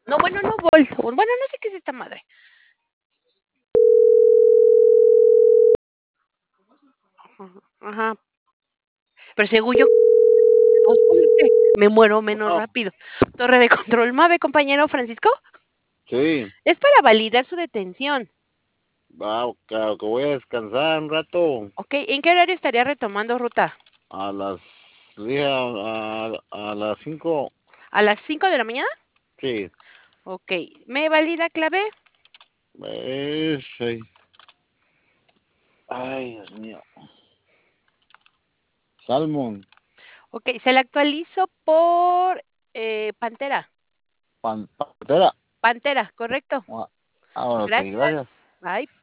No, bueno, no Volt. Bueno, no sé qué es esta madre. Ajá. Pero según yo, dos Volt, me muero menos Bueno, rápido. Torre de control MAVE, compañero Francisco. sí, Es para validar su detención. claro que voy a descansar un rato Ok, ¿en qué horario estaría retomando ruta? a dije a las 5. ¿A las 5 de la mañana? Sí, Ok, ¿me valida clave? ay, ay, Dios mío. Salmon, Ok, se la actualizo por Pantera. pantera. Pantera, correcto. Ahora, ok, Gracias. gracias. Bye.